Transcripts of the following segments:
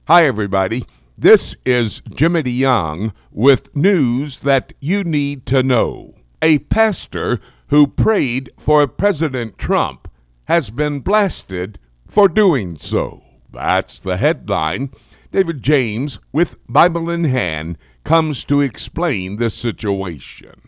Hi, everybody. This is Jimmy DeYoung with news that you need to know. A pastor who prayed for President Trump has been blasted for doing so. That's the headline. David James, with Bible in hand, comes to explain the situation.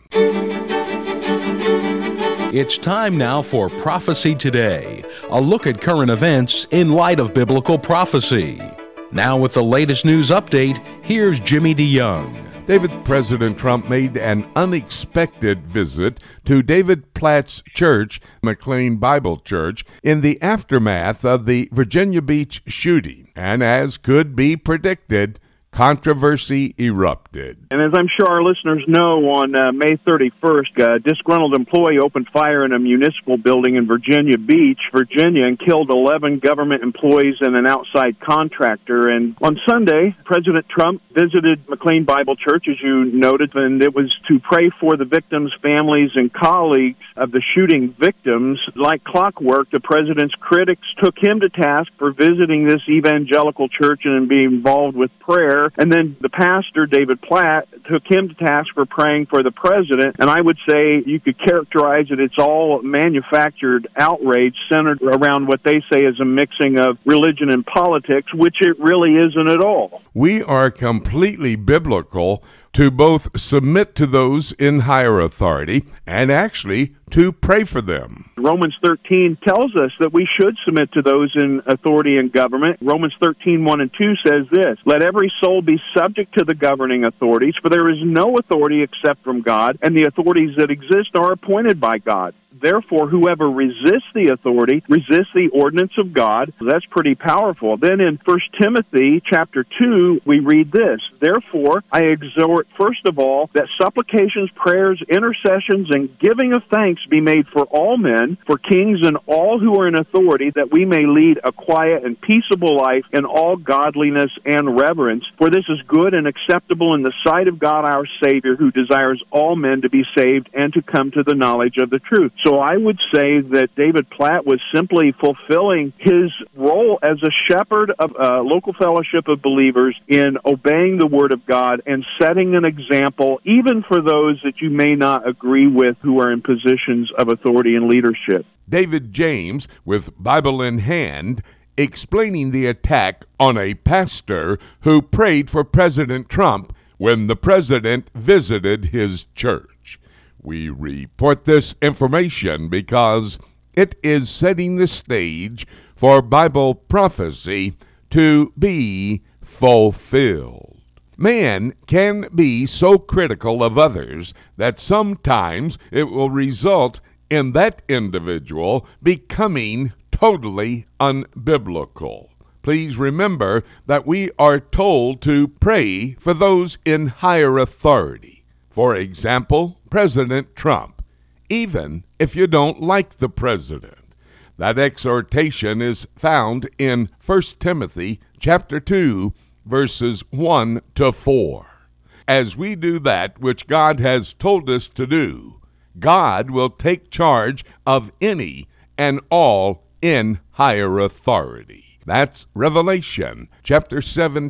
It's time now for Prophecy Today, a look at current events in light of biblical prophecy. Now with the latest news update, here's Jimmy DeYoung. President Trump made an unexpected visit to David Platt's church, McLean Bible Church, in the aftermath of the Virginia Beach shooting. And as could be predicted, controversy erupted. And as I'm sure our listeners know, on May 31st, a disgruntled employee opened fire in a municipal building in Virginia Beach, Virginia, and killed 11 government employees and an outside contractor. And on Sunday, President Trump visited McLean Bible Church, as you noted, and it was to pray for the victims' families and colleagues of the shooting victims. Like clockwork, the president's critics took him to task for visiting this evangelical church and being involved with prayer. And then the pastor, David Platt, took him to task for praying for the president. And I would say you could characterize it, it's all manufactured outrage centered around what they say is a mixing of religion and politics, which it really isn't at all. We are completely biblical to both submit to those in higher authority and actually to pray for them. Romans 13 tells us that we should submit to those in authority and government. Romans 13, 1 and 2 says this, "Let every soul be subject to the governing authorities, for there is no authority except from God, and the authorities that exist are appointed by God. Therefore, whoever resists the authority resists the ordinance of God." That's pretty powerful. Then in 1 Timothy chapter 2, we read this, "Therefore, I exhort, first of all, that supplications, prayers, intercessions, and giving of thanks be made for all men, for kings and all who are in authority, that we may lead a quiet and peaceable life in all godliness and reverence. For this is good and acceptable in the sight of God our Savior, who desires all men to be saved and to come to the knowledge of the truth." So I would say that David Platt was simply fulfilling his role as a shepherd of a local fellowship of believers in obeying the Word of God and setting an example, even for those that you may not agree with who are in positions of authority and leadership. David James, with Bible in hand, explaining the attack on a pastor who prayed for President Trump when the president visited his church. We report this information because it is setting the stage for Bible prophecy to be fulfilled. Man can be so critical of others that sometimes it will result in that individual becoming totally unbiblical. Please remember that we are told to pray for those in higher authority. For example, President Trump, even if you don't like the president. That exhortation is found in 1 Timothy chapter 2, verses 1 to 4. As we do that which God has told us to do, God will take charge of any and all in higher authority. That's Revelation chapter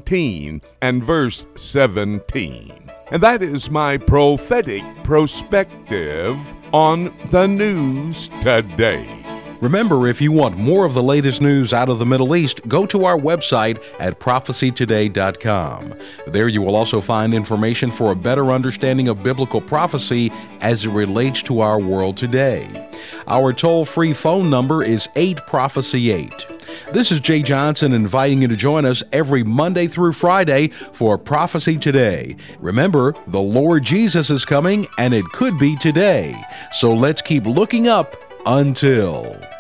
17 and verse 17. And that is my prophetic perspective on the news today. Remember, if you want more of the latest news out of the Middle East, go to our website at prophecytoday.com. There you will also find information for a better understanding of biblical prophecy as it relates to our world today. Our toll-free phone number is 8-PROPHECY-8. This is Jay Johnson inviting you to join us every Monday through Friday for Prophecy Today. Remember, the Lord Jesus is coming, and it could be today. So let's keep looking up until...